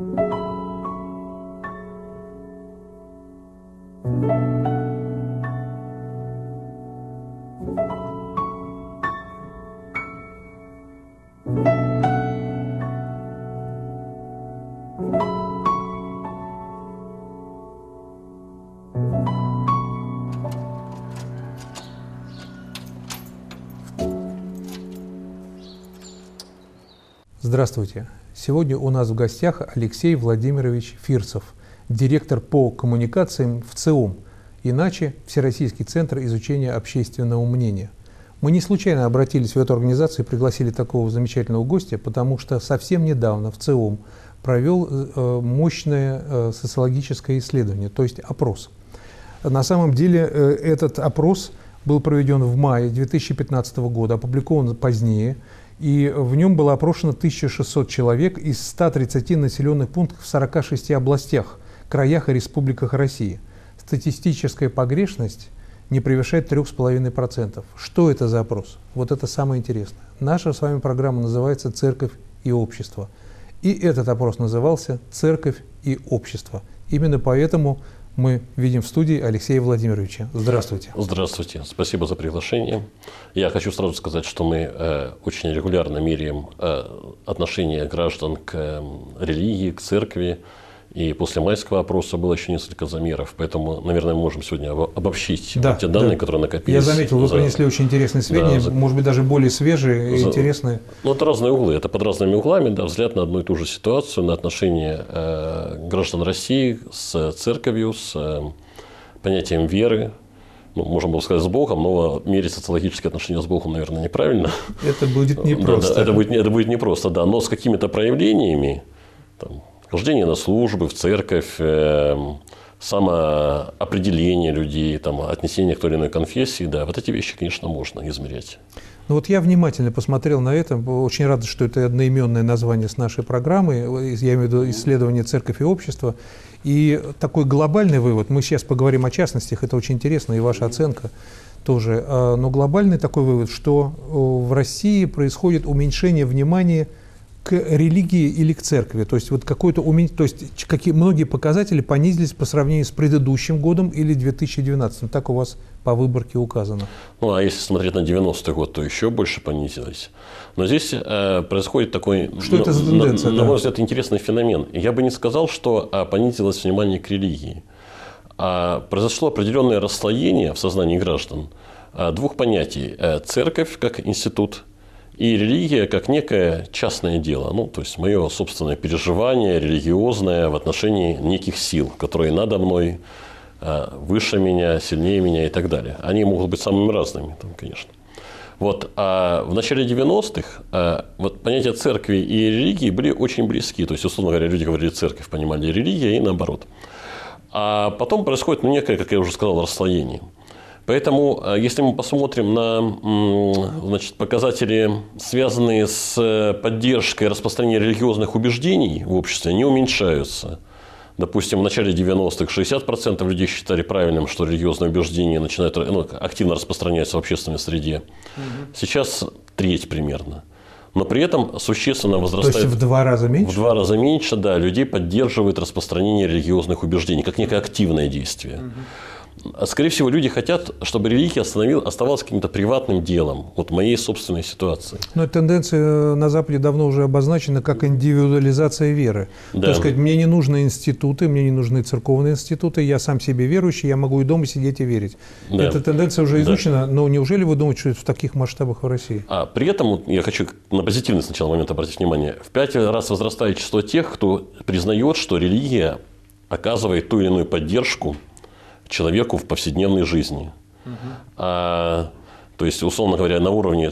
Здравствуйте! Сегодня у нас в гостях Алексей Владимирович Фирсов, директор по коммуникациям в ЦИОМ, иначе Всероссийский центр изучения общественного мнения. Мы не случайно обратились в эту организацию и пригласили такого замечательного гостя, потому что совсем недавно в ЦИОМ провел мощное социологическое исследование, то есть опрос. На самом деле этот опрос был проведен в мае 2015 года, опубликован позднее, и в нем было опрошено 1600 человек из 130 населенных пунктов в 46 областях, краях и республиках России. Статистическая погрешность не превышает 3,5%. Что это за опрос? Вот это самое интересное. Наша с вами программа называется «Церковь и общество». И этот опрос назывался «Церковь и общество». Именно поэтому мы видим в студии Алексея Владимировича. Здравствуйте. Здравствуйте. Спасибо за приглашение. Я хочу сразу сказать, что мы очень регулярно меряем отношение граждан к религии, к церкви. И после майского опроса было еще несколько замеров. Поэтому, наверное, мы можем сегодня обобщить те данные, которые накопились. Я заметил, вы принесли очень интересные сведения, может быть, даже более свежие и интересные. Ну, это разные углы. Это под разными углами, взгляд на одну и ту же ситуацию, на отношения граждан России с церковью, с понятием веры. Ну, можно было сказать, с Богом, но мерить социологические отношения с Богом, наверное, неправильно. Это будет непросто. Это будет непросто, да. Но с какими-то проявлениями, хождение на службы, в церковь, самоопределение людей, отнесение к той или иной конфессии, да, вот эти вещи, конечно, можно измерять. Ну вот я внимательно посмотрел на это, очень рад, что это одноименное название с нашей программы, я имею в виду исследование «Церковь и общество». И такой глобальный вывод, мы сейчас поговорим о частностях, это очень интересно, и ваша оценка тоже, но глобальный такой вывод, что в России происходит уменьшение внимания к религии или к церкви, то есть вот многие показатели понизились по сравнению с предыдущим годом или 2012, так у вас по выборке указано. Ну, а если смотреть на 90-й год, то еще больше понизилось. Но здесь происходит такой, что это за тенденция, на мой взгляд, интересный феномен. Я бы не сказал, что понизилось внимание к религии. Произошло определенное расслоение в сознании граждан двух понятий: церковь как институт и религия как некое частное дело, то есть мое собственное переживание религиозное в отношении неких сил, которые надо мной, выше меня, сильнее меня и так далее. Они могут быть самыми разными, конечно. А в начале 90-х понятия церкви и религии были очень близки. То есть, условно говоря, люди говорили церковь, понимали религия и наоборот. А потом происходит некое, как я уже сказал, расслоение. Поэтому, если мы посмотрим на показатели, связанные с поддержкой распространения религиозных убеждений в обществе, они уменьшаются. Допустим, в начале 90-х 60% людей считали правильным, что религиозные убеждения начинают активно распространяться в общественной среде. Сейчас треть примерно. Но при этом существенно возрастает... То есть в 2 раза меньше? В 2 раза меньше, да. Людей поддерживает распространение религиозных убеждений, как некое активное действие. Скорее всего, люди хотят, чтобы религия оставалась каким-то приватным делом, моей собственной ситуации. Но эта тенденция на Западе давно уже обозначена как индивидуализация веры. Да. То есть, сказать, мне не нужны институты, мне не нужны церковные институты, я сам себе верующий, я могу и дома сидеть и верить. Да. Эта тенденция уже изучена, но неужели вы думаете, что это в таких масштабах в России? При этом, я хочу на позитивный сначала момент обратить внимание, в 5 раз возрастает число тех, кто признает, что религия оказывает ту или иную поддержку человеку в повседневной жизни. То есть, условно говоря, на уровне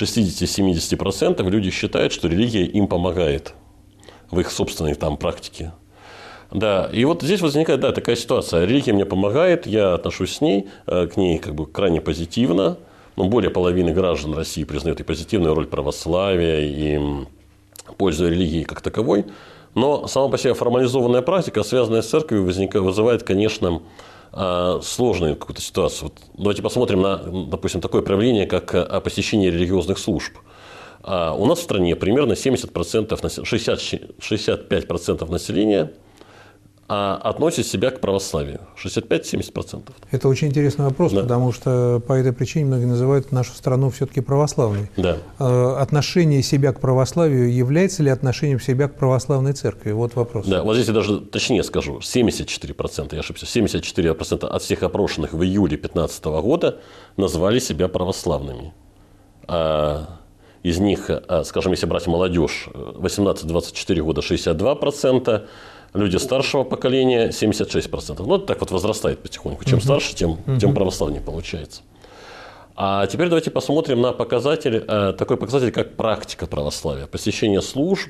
60-70% люди считают, что религия им помогает в их собственной практике. Да, и вот здесь возникает такая ситуация. Религия мне помогает, я отношусь к ней крайне позитивно. Более половины граждан России признают и позитивную роль православия, и пользу религии как таковой. Но сама по себе формализованная практика, связанная с церковью, вызывает, конечно, сложную какую-то ситуацию. Давайте посмотрим на, допустим, такое проявление, как посещение религиозных служб. у нас в стране примерно 65% населения относит себя к православию. 65-70%. Это очень интересный вопрос, да. Потому что по этой причине многие называют нашу страну все-таки православной. Да. Отношение себя к православию является ли отношением себя к православной церкви? Вот вопрос. Да, вот здесь я даже точнее скажу. 74%, я ошибся, 74% от всех опрошенных в июле 2015 года назвали себя православными. Из них, скажем, если брать молодежь, 18-24 года 62%, люди старшего поколения 76%. Ну, это так вот возрастает потихоньку. Чем старше, тем православнее получается. А теперь давайте посмотрим на показатель, такой показатель, как практика православия. Посещение служб,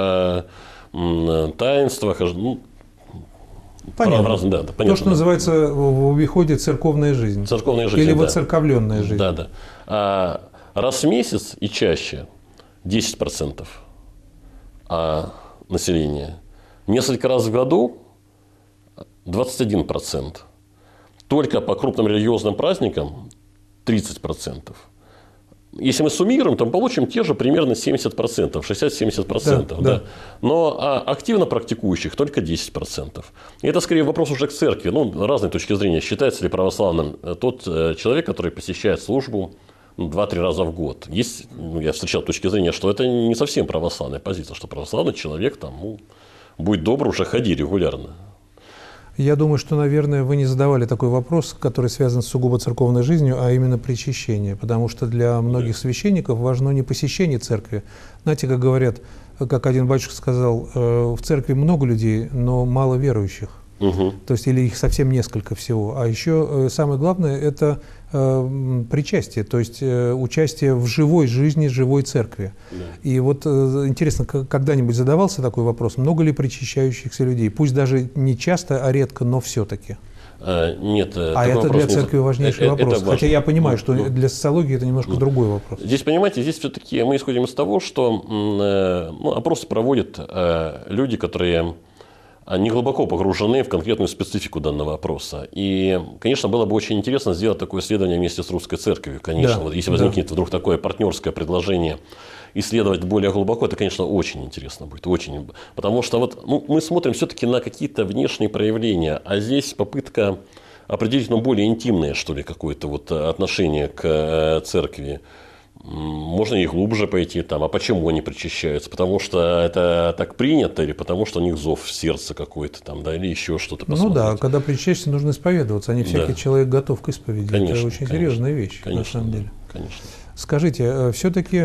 таинства, понятно. Да, понятно. То, что называется в обиходе церковная жизнь. Церковная жизнь, или воцерковленная жизнь. Да, да. Раз в месяц и чаще 10% населения. Несколько раз в году 21%. Только по крупным религиозным праздникам 30%. Если мы суммируем, то мы получим те же примерно 70%, 60-70%. Да. Но активно практикующих только 10%. И это скорее вопрос уже к церкви. Разные точки зрения. Считается ли православным тот человек, который посещает службу 2-3 раза в год. Есть, я встречал точки зрения, что это не совсем православная позиция, что православный человек будь добр, уже ходи регулярно. Я думаю, что, наверное, вы не задавали такой вопрос, который связан с сугубо церковной жизнью, а именно причащение. Потому что для многих священников важно не посещение церкви. Знаете, как говорят, как один батюшка сказал, в церкви много людей, но мало верующих. Угу. То есть, или их совсем несколько всего. А еще самое главное – это причастие, то есть участие в живой жизни, живой церкви. Да. И вот интересно, когда-нибудь задавался такой вопрос, много ли причащающихся людей? Пусть даже не часто, а редко, но все-таки. Нет. Это для церкви важнейший вопрос. Хотя я понимаю, что для социологии это немножко другой вопрос. Здесь, понимаете, здесь все-таки мы исходим из того, что опросы проводят люди, которые не глубоко погружены в конкретную специфику данного вопроса. И, конечно, было бы очень интересно сделать такое исследование вместе с Русской Церковью. Конечно, да, если возникнет вдруг такое партнерское предложение исследовать более глубоко, это, конечно, очень интересно будет. Очень. Потому что мы смотрим все-таки на какие-то внешние проявления, а здесь попытка определить более интимное, что ли, какое-то отношение к церкви. Можно и глубже пойти а почему они причащаются? Потому что это так принято, или потому что у них зов в сердце какой-то или еще что-то посмотреть? Да, когда причащаешься, нужно исповедоваться, а не всякий человек готов к исповеди. Конечно, это очень серьезная вещь, на самом деле. Конечно. Скажите, все-таки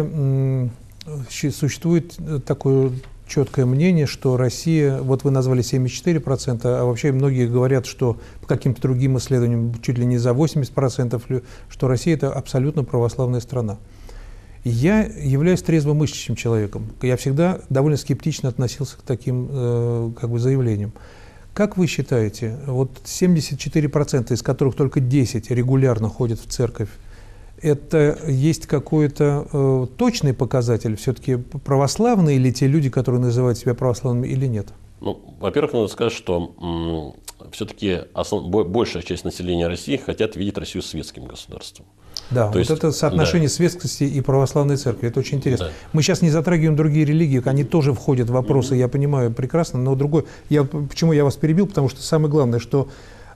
существует такое четкое мнение, что Россия, вот вы назвали 74%, а вообще многие говорят, что по каким-то другим исследованиям чуть ли не за 80%, что Россия – это абсолютно православная страна. Я являюсь трезвомыслящим человеком. Я всегда довольно скептично относился к таким заявлениям. Как вы считаете, 74%, из которых только 10 регулярно ходят в церковь, это есть какой-то точный показатель, все-таки православные ли те люди, которые называют себя православными, или нет? Во-первых, надо сказать, что все-таки большая часть населения России хотят видеть Россию светским государством. Да, это соотношение светскости и православной церкви, это очень интересно. Да. Мы сейчас не затрагиваем другие религии, они тоже входят в вопросы, я понимаю прекрасно, но почему я вас перебил, потому что самое главное, что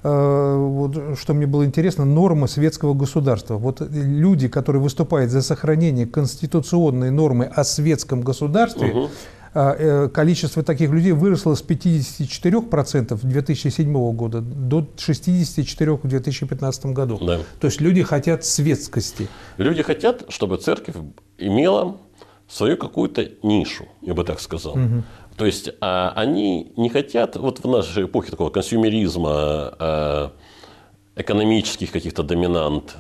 мне было интересно, норма светского государства. Люди, которые выступают за сохранение конституционной нормы о светском государстве, количество таких людей выросло с 54% 2007 года до 64% в 2015 году. Да. То есть люди хотят светскости. Люди хотят, чтобы церковь имела свою какую-то нишу, я бы так сказал. Угу. То есть они не хотят, в нашей эпохе такого консюмеризма, экономических каких-то доминант,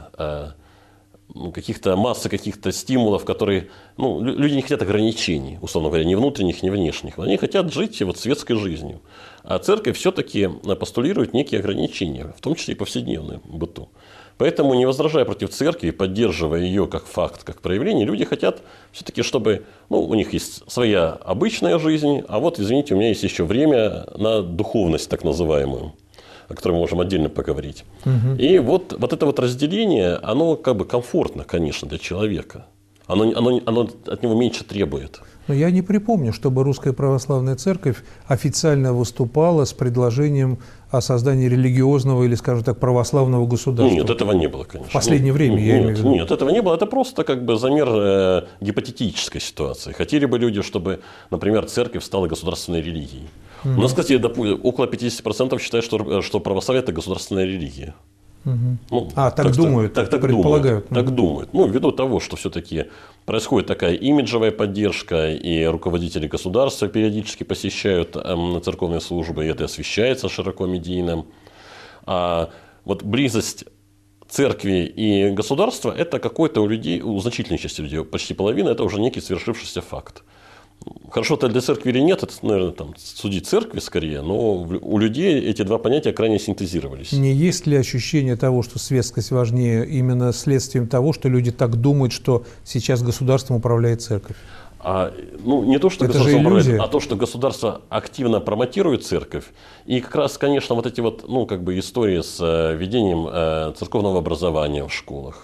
массы каких-то стимулов, которые... люди не хотят ограничений, условно говоря, ни внутренних, ни внешних. Они хотят жить светской жизнью. А церковь все-таки постулирует некие ограничения, в том числе и повседневную быту. Поэтому, не возражая против церкви, поддерживая ее как факт, как проявление, люди хотят все-таки, чтобы у них есть своя обычная жизнь, а извините, у меня есть еще время на духовность так называемую, о которой мы можем отдельно поговорить. Угу. И это разделение, оно комфортно, конечно, для человека. Оно от него меньше требует. Но я не припомню, чтобы Русская Православная Церковь официально выступала с предложением о создании религиозного или, скажем так, православного государства. Нет, этого не было, конечно. В последнее время, я имею в виду. Нет, этого не было. Это просто как бы замер гипотетической ситуации. Хотели бы люди, чтобы, например, церковь стала государственной религией. У нас, кстати, около 50% считают, что православие – это государственная религия. Так думают, так предполагают. Так думают. Ввиду того, что все-таки происходит такая имиджевая поддержка, и руководители государства периодически посещают церковные службы, и это освещается широко медийно. А вот близость церкви и государства – это какой-то у людей, у значительной части людей, почти половина, это уже некий свершившийся факт. Хорошо это для церкви или нет, это, наверное, судить церкви скорее, но у людей эти два понятия крайне синтезировались. Не есть ли ощущение того, что светскость важнее, именно следствием того, что люди так думают, что сейчас государством управляет церковь? Не то, что государство управляет, а то, что государство активно промотирует церковь. И как раз, конечно, вот эти вот, истории с введением церковного образования в школах.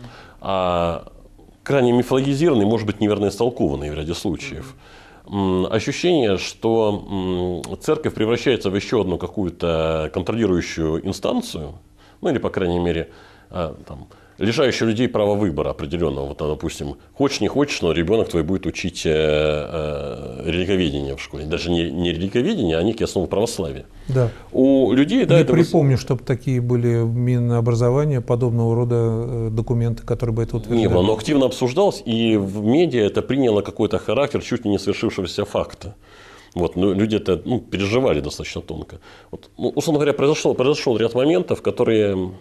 Крайне мифологизированный, может быть, неверно истолкованный в ряде случаев. Ощущение, что церковь превращается в еще одну какую-то контролирующую инстанцию, или, по крайней мере, лишающую людей права выбора определенного. Вот, допустим, хочешь не хочешь, но ребенок твой будет учить религоведение в школе. Даже не религоведение, а некие основы православия. Да. У людей, не припомню, чтобы такие были в Минобразования, подобного рода документы, которые бы это утверждали. Не было, но активно обсуждалось, и в медиа это приняло какой-то характер чуть ли не свершившегося факта. Люди это переживали достаточно тонко. Условно говоря, произошел ряд моментов, которые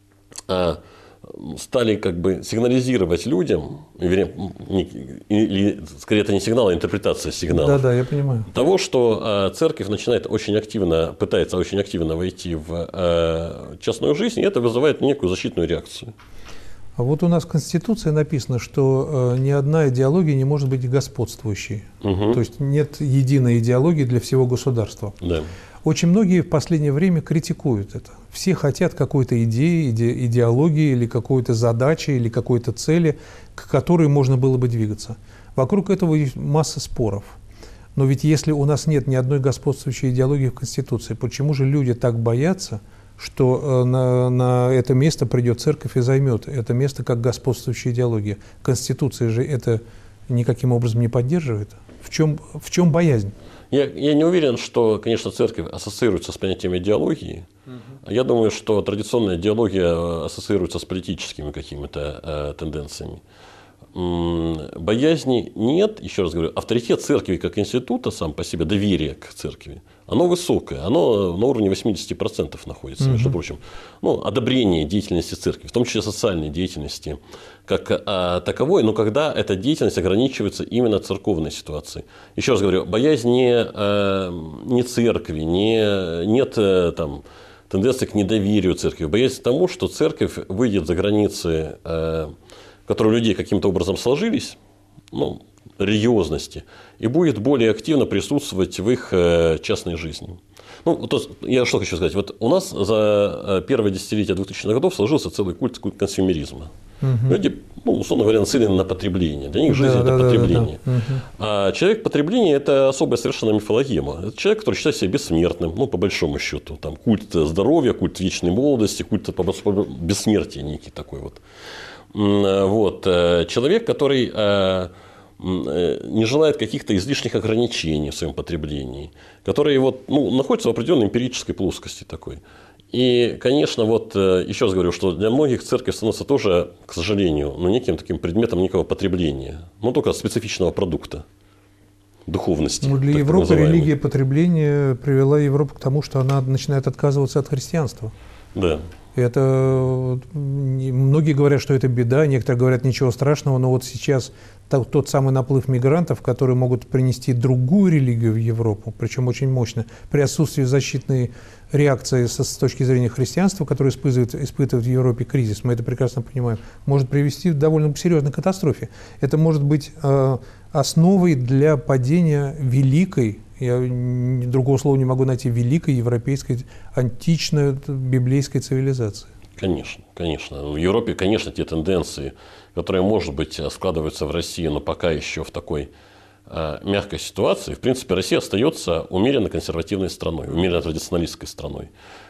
стали как бы сигнализировать людям, или скорее это не сигнал, а интерпретация сигнала. Да, я понимаю. Того, что церковь начинает пытается очень активно войти в частную жизнь, и это вызывает некую защитную реакцию. А вот у нас в Конституции написано, что ни одна идеология не может быть господствующей. То есть нет единой идеологии для всего государства. Да. Очень многие в последнее время критикуют это. Все хотят какой-то идеи, идеологии или какой-то задачи, или какой-то цели, к которой можно было бы двигаться. Вокруг этого есть масса споров. Но ведь если у нас нет ни одной господствующей идеологии в Конституции, почему же люди так боятся, что на это место придет церковь и займет это место как господствующая идеология? Конституция же это никаким образом не поддерживает. В чем боязнь? Я не уверен, что, конечно, церковь ассоциируется с понятием идеологии. Я думаю, что традиционная идеология ассоциируется с политическими какими-то тенденциями. Боязни нет, еще раз говорю, авторитет церкви как института сам по себе, доверие к церкви, оно высокое, оно на уровне 80% находится, между прочим. Одобрение деятельности церкви, в том числе социальной деятельности, как таковой, но когда эта деятельность ограничивается именно церковной ситуацией. Еще раз говорю, боязнь не церкви, нет тенденции к недоверию церкви, боязнь тому, что церковь выйдет за границы, которые у людей каким-то образом сложились, религиозности, и будет более активно присутствовать в их частной жизни. Я что хочу сказать. У нас за первое десятилетие 2000-х годов сложился целый культ консюмеризма. Люди, условно говоря, нацелены на потребление. Для них жизнь – это потребление. А человек потребления – это особая совершенно мифологема. Это человек, который считает себя бессмертным, по большому счету. Культ здоровья, культ вечной молодости, культ бессмертия некий такой вот. Человек, который не желает каких-то излишних ограничений в своем потреблении, который находится в определенной эмпирической плоскости такой. И, конечно, еще раз говорю, что для многих церковь становится тоже, к сожалению, неким таким предметом некого потребления, только специфичного продукта духовности. Для Европы религия потребления привела Европу к тому, что она начинает отказываться от христианства. Да. Это многие говорят, что это беда, некоторые говорят ничего страшного, но сейчас тот самый наплыв мигрантов, которые могут принести другую религию в Европу, причем очень мощно, при отсутствии защитной реакции с точки зрения христианства, которое испытывает в Европе кризис, мы это прекрасно понимаем, может привести к довольно серьезной катастрофе. Это может быть основой для падения великой, я другого слова не могу найти, великой европейской античной библейской цивилизации. Конечно, конечно. В Европе, конечно, те тенденции, которые, может быть, складываются в России, но пока еще в такой мягкой ситуации. В принципе, Россия остается умеренно консервативной страной, умеренно традиционалистской страной.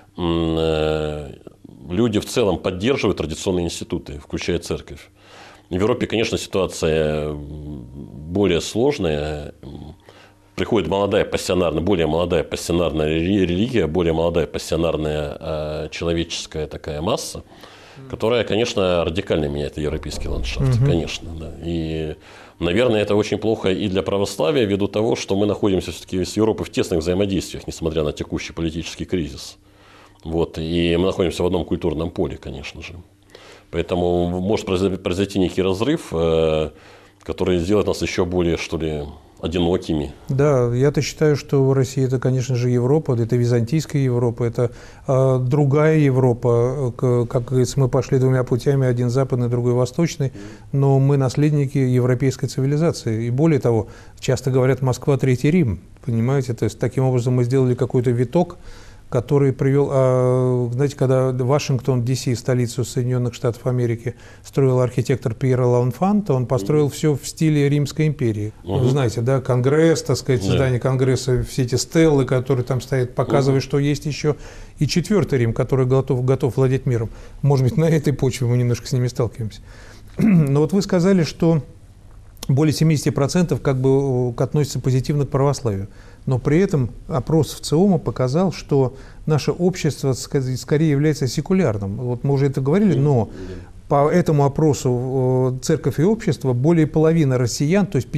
Люди в целом поддерживают традиционные институты, включая церковь. В Европе, конечно, ситуация более сложная. Приходит более молодая пассионарная религия, более молодая пассионарная человеческая такая масса, которая, конечно, радикально меняет европейский ландшафт. Конечно, да. И, наверное, это очень плохо и для православия, ввиду того, что мы находимся все-таки с Европой в тесных взаимодействиях, несмотря на текущий политический кризис. Вот. И мы находимся в одном культурном поле, конечно же. Поэтому может произойти некий разрыв, который сделает нас еще более, что ли, одинокими. Да, я-то считаю, что Россия – это, конечно же, Европа, это византийская Европа, это другая Европа. Как говорится, мы пошли двумя путями, один западный, другой восточный, но мы наследники европейской цивилизации. И более того, часто говорят «Москва – Третий Рим», понимаете? То есть, таким образом мы сделали какой-то виток, который привел, знаете, когда Вашингтон, Д.С., столицу Соединенных Штатов Америки, строил архитектор Пьеро Ланфранто, он построил все в стиле Римской империи. Вы знаете, да, Конгресс, так сказать, здание Конгресса, все эти стеллы, которые там стоят, показывают, что есть еще и Четвертый Рим, который готов владеть миром. Может быть, на этой почве мы немножко с ними сталкиваемся. Но вот вы сказали, что более 70% как бы относятся позитивно к православию. Но при этом опрос ВЦИОМа показал, что наше общество скорее является секулярным. Вот мы уже это говорили, но по этому опросу церковь и общество более половины россиян, то есть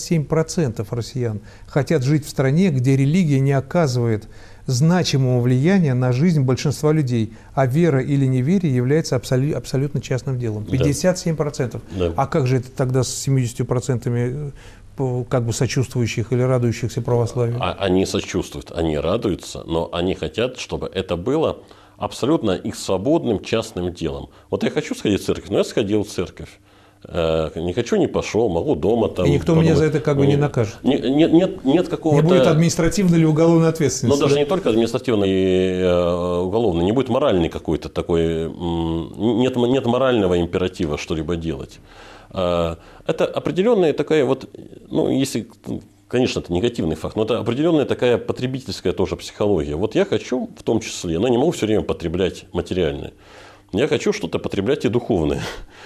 57% россиян, хотят жить в стране, где религия не оказывает значимого влияния на жизнь большинства людей, а вера или неверие является абсолютно частным делом. 57%. Да. А как же это тогда с 70% как бы сочувствующих или радующихся православию? Они сочувствуют, они радуются, но они хотят, чтобы это было абсолютно их свободным частным делом. Вот я хочу сходить в церковь, но я сходил в церковь. Не хочу, не пошел, могу дома там. И никто меня за это как бы не накажет. Нет какого-то. Не будет административной или уголовной ответственности. Но даже не только административной и уголовной, не будет моральной какой-то такой. Нет морального императива что-либо делать. Это определенная такая вот, ну, если, конечно, это негативный факт, но это определенная такая потребительская тоже психология. Вот я хочу, в том числе, но не могу все время потреблять материальное. Я хочу что-то потреблять и духовное.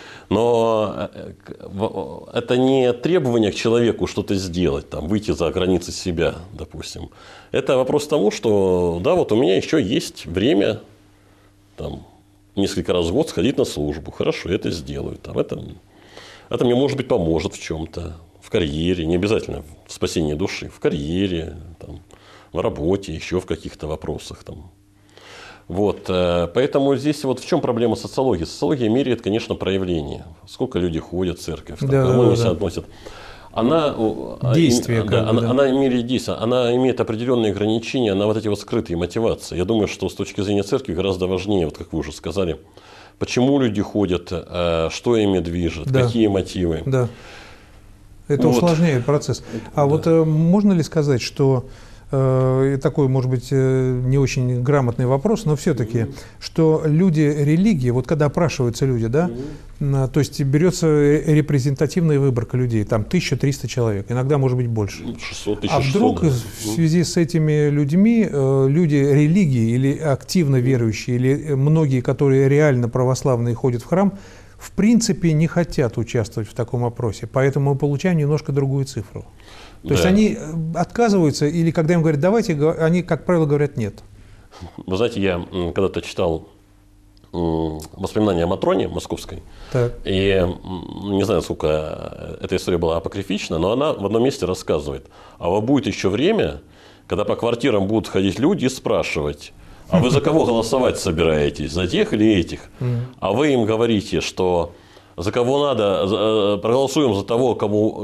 Но это не требование к человеку что-то сделать, там, выйти за границы себя, допустим. Это вопрос тому, что да, вот у меня еще есть время там, несколько раз в год сходить на службу. Хорошо, я это сделаю. Там, это мне, может быть, поможет в чем-то, в карьере, не обязательно в спасении души, в карьере, там, в работе, еще в каких-то вопросах. Там. Вот, поэтому здесь вот в чем проблема социологии? Социология меряет, конечно, проявление. Сколько люди ходят в церковь, там, кому они себя относят. Она, действие, она меряет действие, она имеет определенные ограничения на вот эти вот скрытые мотивации. Я думаю, что с точки зрения церкви гораздо важнее, вот как вы уже сказали, почему люди ходят, что ими движет, какие мотивы. Да. Это усложняет процесс. А вот можно ли сказать, что такой, может быть, не очень грамотный вопрос, но все-таки, что люди религии, вот когда опрашиваются люди, да, то есть берется репрезентативная выборка людей, там 1300 человек, иногда может быть больше. 600, 1600, а вдруг в связи с этими людьми, люди религии или активно верующие, или многие, которые реально православные ходят в храм, в принципе не хотят участвовать в таком опросе, поэтому мы получаем немножко другую цифру. То есть они отказываются, или когда им говорят «давайте», они, как правило, говорят «нет». Вы знаете, я когда-то читал воспоминания о Матроне Московской, и не знаю, насколько эта история была апокрифична, но она в одном месте рассказывает, а вот будет еще время, когда по квартирам будут ходить люди и спрашивать, а вы за кого голосовать собираетесь, за тех или этих? А вы им говорите, что за кого надо, проголосуем за того,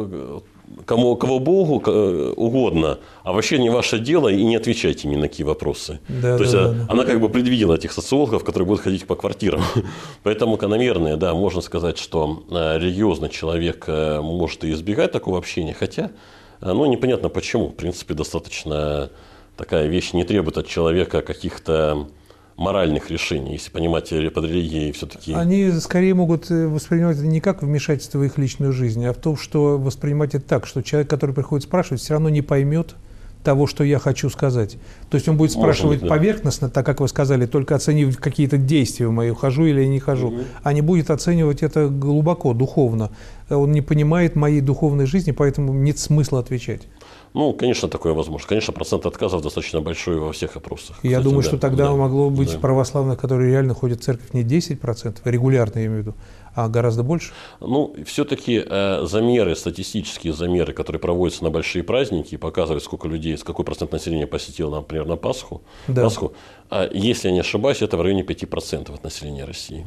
кого Богу угодно, а вообще не ваше дело, и не отвечайте ни на какие вопросы. То есть она как бы предвидела этих социологов, которые будут ходить по квартирам. Поэтому, наверное, да, можно сказать, что религиозный человек может и избегать такого общения, хотя, ну, непонятно почему. В принципе, достаточно такая вещь не требует от человека каких-то моральных решений, если понимать под религией все-таки. Они скорее могут воспринимать это не как вмешательство в их личную жизнь, а в том, что воспринимать это так, что человек, который приходит спрашивать, все равно не поймет того, что я хочу сказать. То есть он будет спрашивать поверхностно, так как вы сказали, только оценив какие-то действия мои, хожу или я не хожу, а не будет оценивать это глубоко, духовно. Он не понимает моей духовной жизни, поэтому нет смысла отвечать. Ну, конечно, такое возможно. Конечно, процент отказов достаточно большой во всех опросах. Я Кстати, думаю, да, что тогда да, могло быть да. православных, которые реально ходят в церковь, не 10%, регулярно я имею в виду, а гораздо больше. Ну, все-таки замеры, статистические замеры, которые проводятся на большие праздники, показывают, сколько людей, какой процент населения посетил, например, на Пасху. Да. Пасху. Если я не ошибаюсь, это в районе 5% от населения России.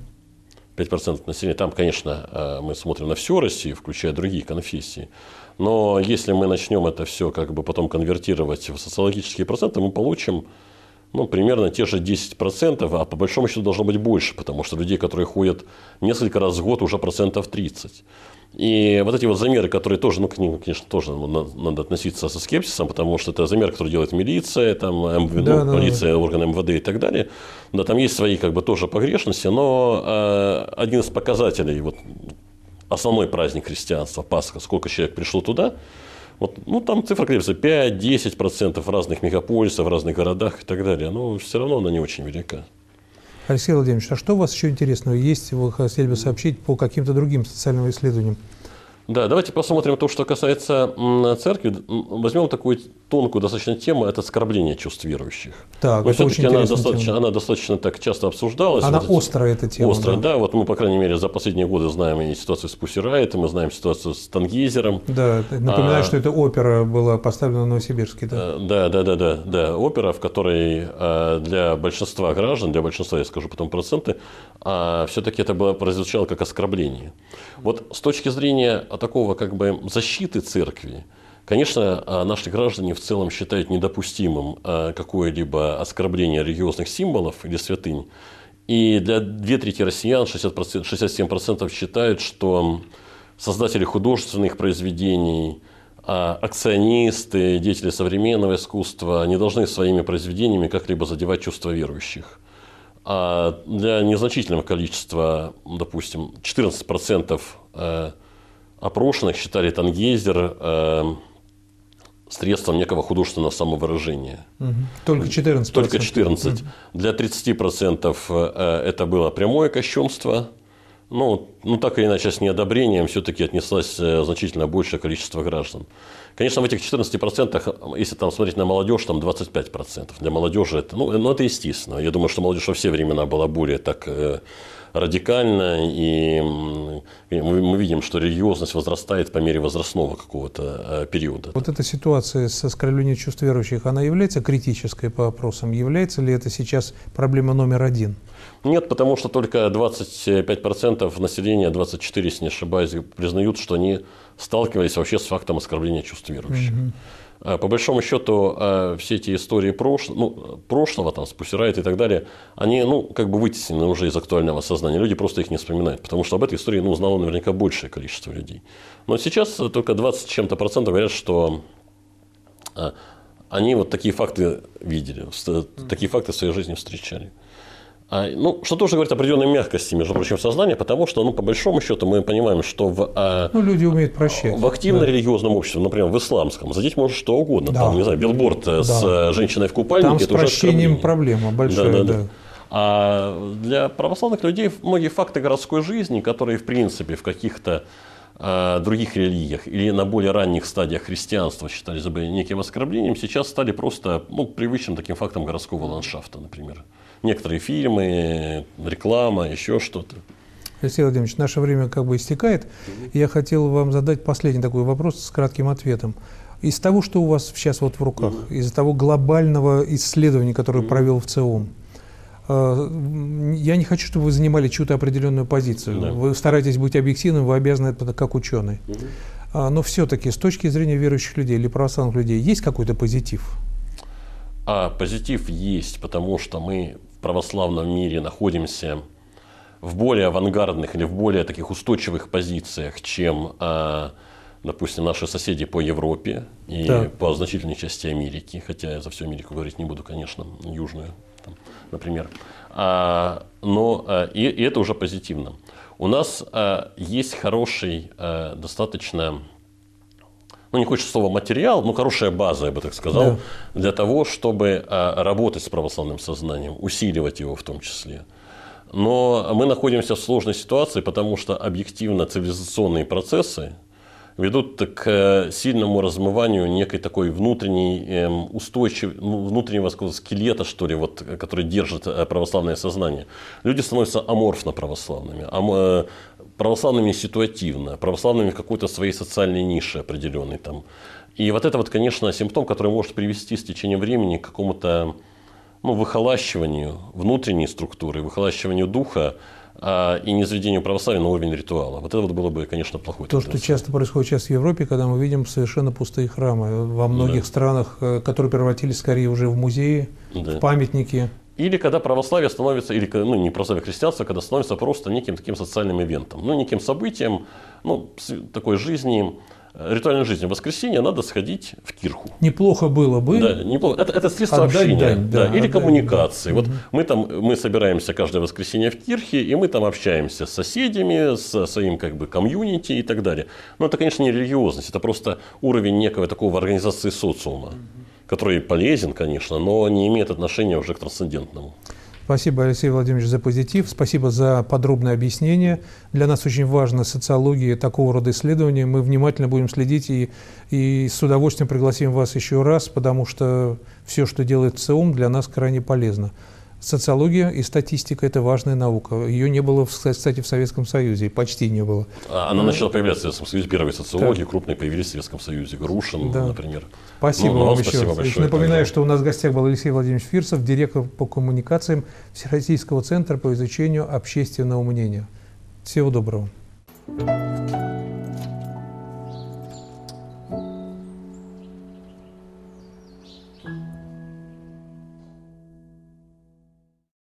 5% населения. Там, конечно, мы смотрим на всю Россию, включая другие конфессии. Но если мы начнем это все как бы потом конвертировать в социологические проценты, мы получим примерно те же 10%, а по большому счету должно быть больше, потому что людей, которые ходят несколько раз в год, уже 30%. И вот эти вот замеры, которые тоже, к ним, конечно, тоже надо относиться со скепсисом, потому что это замер, который делает милиция, там, полиция, органы МВД и так далее. Да, там есть свои как бы тоже погрешности, но один из показателей, вот, основной праздник христианства, Пасха, сколько человек пришло туда, вот, там цифра колеблется 5-10% в разных мегаполисах, в разных городах и так далее, но все равно она не очень велика. Алексей Владимирович, а что у вас еще интересного есть, вы хотели бы сообщить по каким-то другим социальным исследованиям? Да, давайте посмотрим то, что касается церкви. Возьмем такую тонкую достаточно тему, это оскорбление чувств верующих. Так, но все-таки она достаточно так часто обсуждалась. Она острая, эта тема. Острая, да. Вот мы, по крайней мере, за последние годы знаем и ситуацию с Pussy Riot, и мы знаем ситуацию с Тангейзером. Да, напоминаю, что эта опера была поставлена в Новосибирске. Да, опера, в которой для большинства граждан, для большинства, я скажу потом проценты, все-таки это прозвучало как оскорбление. Вот с точки зрения такого как бы защиты церкви, конечно, наши граждане в целом считают недопустимым какое-либо оскорбление религиозных символов или святынь. И для 2/3 россиян, 67% считают, что создатели художественных произведений, акционисты, деятели современного искусства не должны своими произведениями как-либо задевать чувства верующих. А для незначительного количества, допустим, 14% опрошенных считали Тангейзер средством некого художественного самовыражения. Только 14%. Только 14%. Для 30% это было прямое кощунство. Так или иначе, с неодобрением все-таки отнеслось значительно большее количество граждан. Конечно, в этих 14%, если там смотреть на молодежь, там 25%. Для молодежи это, это естественно. Я думаю, что молодежь во все времена была более так радикальна, и мы видим, что религиозность возрастает по мере возрастного какого-то периода. Вот эта ситуация с оскорблением чувств верующих, она является критической по опросам? Является ли это сейчас проблема номер один? Нет, потому что только 25% населения, 24%, если не ошибаюсь, признают, что они сталкивались вообще с фактом оскорбления чувств верующих. По большому счету, все эти истории прошлого, там, с Pussy Riot и так далее, они как бы вытеснены уже из актуального сознания. Люди просто их не вспоминают, потому что об этой истории знало наверняка большее количество людей. Но сейчас только 20 с чем-то процентов говорят, что они вот такие факты видели, такие факты в своей жизни встречали. Что тоже говорит о определенной мягкости, между прочим, в сознании, потому что, по большому счету, мы понимаем, что люди умеют прощать. В активно-религиозном обществе, например, в исламском, задеть может что угодно. Да. Там, не знаю, билборд с женщиной в купальнике, там это уже прощением проблема большая. Да. А для православных людей многие факты городской жизни, которые, в принципе, в каких-то других религиях или на более ранних стадиях христианства считались бы неким оскорблением, сейчас стали просто привычным таким фактом городского ландшафта, например. Некоторые фильмы, реклама, еще что-то. Алексей Владимирович, наше время как бы истекает. Я хотел вам задать последний такой вопрос с кратким ответом. Из того, что у вас сейчас вот в руках, из того глобального исследования, которое провел ВЦИОМ, я не хочу, чтобы вы занимали чью-то определенную позицию. Да. Вы стараетесь быть объективным, вы обязаны это как ученый. Но все-таки с точки зрения верующих людей или православных людей есть какой-то позитив? Позитив есть, потому что мы в православном мире находимся в более авангардных или в более таких устойчивых позициях, чем допустим, наши соседи по Европе и по значительной части Америки, хотя я за всю Америку говорить не буду, конечно, южную, там, например. И это уже позитивно. У нас есть хороший, достаточно, не хочется слова материал, но хорошая база, я бы так сказал, для того, чтобы работать с православным сознанием, усиливать его в том числе. Но мы находимся в сложной ситуации, потому что объективно цивилизационные процессы ведут к сильному размыванию некой такой внутреннего скелета, что ли, который держит православное сознание. Люди становятся аморфно православными, православными ситуативно, православными в какой-то своей социальной нише определенной. Там. И вот это, конечно, симптом, который может привести с течением времени к какому-то выхолащиванию внутренней структуры, выхолащиванию духа, и низведению православия на уровень ритуала. Вот это было бы, конечно, плохой тенденцией. То, что часто происходит сейчас в Европе, когда мы видим совершенно пустые храмы во многих странах, которые превратились скорее уже в музеи, в памятники. Или когда православие становится, или не православие, христианство, когда становится просто неким таким социальным ивентом, неким событием, такой жизни, ритуальной жизни. В воскресенье надо сходить в кирху. Неплохо было бы. Да, неплохо. Это средство общения. Или коммуникации. Вот мы собираемся каждое воскресенье в кирхе, и мы там общаемся с соседями, со своим комьюнити и так далее. Но это, конечно, не религиозность, это просто уровень некого такого организации социума, который полезен, конечно, но не имеет отношения уже к трансцендентному. Спасибо, Алексей Владимирович, за позитив. Спасибо за подробное объяснение. Для нас очень важна социология такого рода исследования. Мы внимательно будем следить и с удовольствием пригласим вас еще раз, потому что все, что делает ЦИОМ, для нас крайне полезно. Социология и статистика – это важная наука. Ее не было, кстати, в Советском Союзе, почти не было. Она начала появляться в Советском Союзе. Первые социологи крупные появились в Советском Союзе. Грушин, например. Спасибо вам еще раз. Большое. Напоминаю, что у нас в гостях был Алексей Владимирович Фирсов, директор по коммуникациям Всероссийского центра по изучению общественного мнения. Всего доброго.